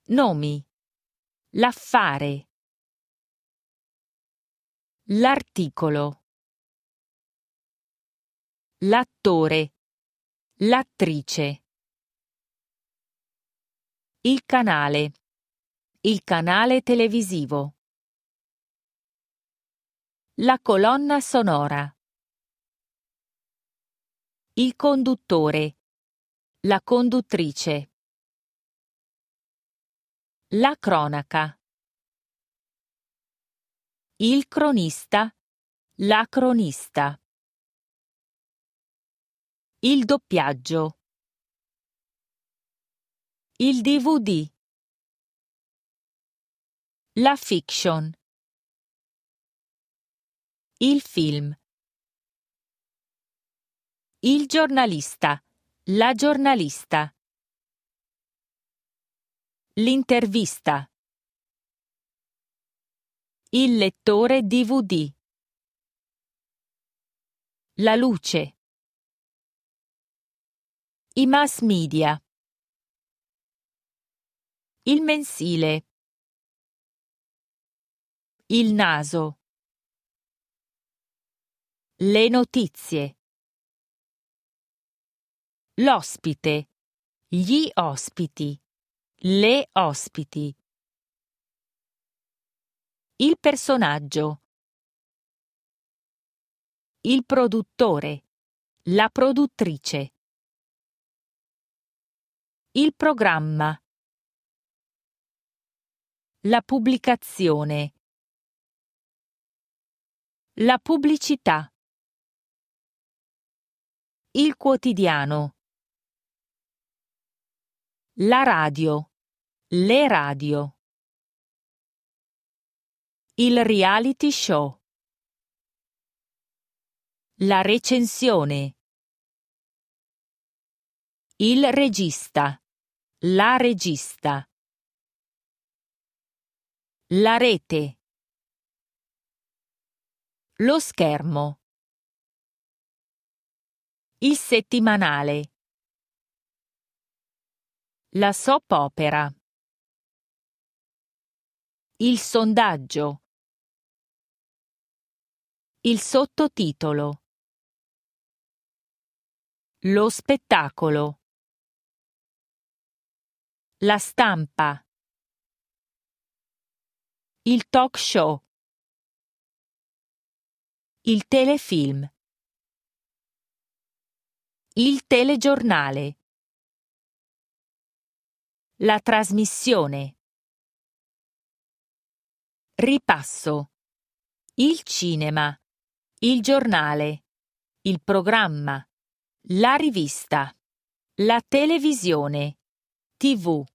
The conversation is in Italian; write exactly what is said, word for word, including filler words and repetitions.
Nomi. L'affare. L'articolo. L'attore. L'attrice. Il canale. Il canale televisivo. La colonna sonora. Il conduttore. La conduttrice. La cronaca. Il cronista. La cronista. Il doppiaggio. Il D V D. La fiction. Il film. Il giornalista. La giornalista. L'intervista. Il lettore D V D. La luce. I mass media. Il mensile. Il naso. Le notizie. L'ospite. Gli ospiti. Le ospiti. Il personaggio. Il produttore. La produttrice. Il programma. La pubblicazione. La pubblicità. Il quotidiano. La radio. Le radio. Il reality show. La recensione. Il regista. La regista. La rete. Lo schermo. Il settimanale. La soap opera. Il sondaggio. Il sottotitolo. Lo spettacolo. La stampa. Il talk show. Il telefilm. Il telegiornale. La trasmissione. Ripasso. Il cinema. Il giornale. Il programma. La rivista. La televisione. tivù.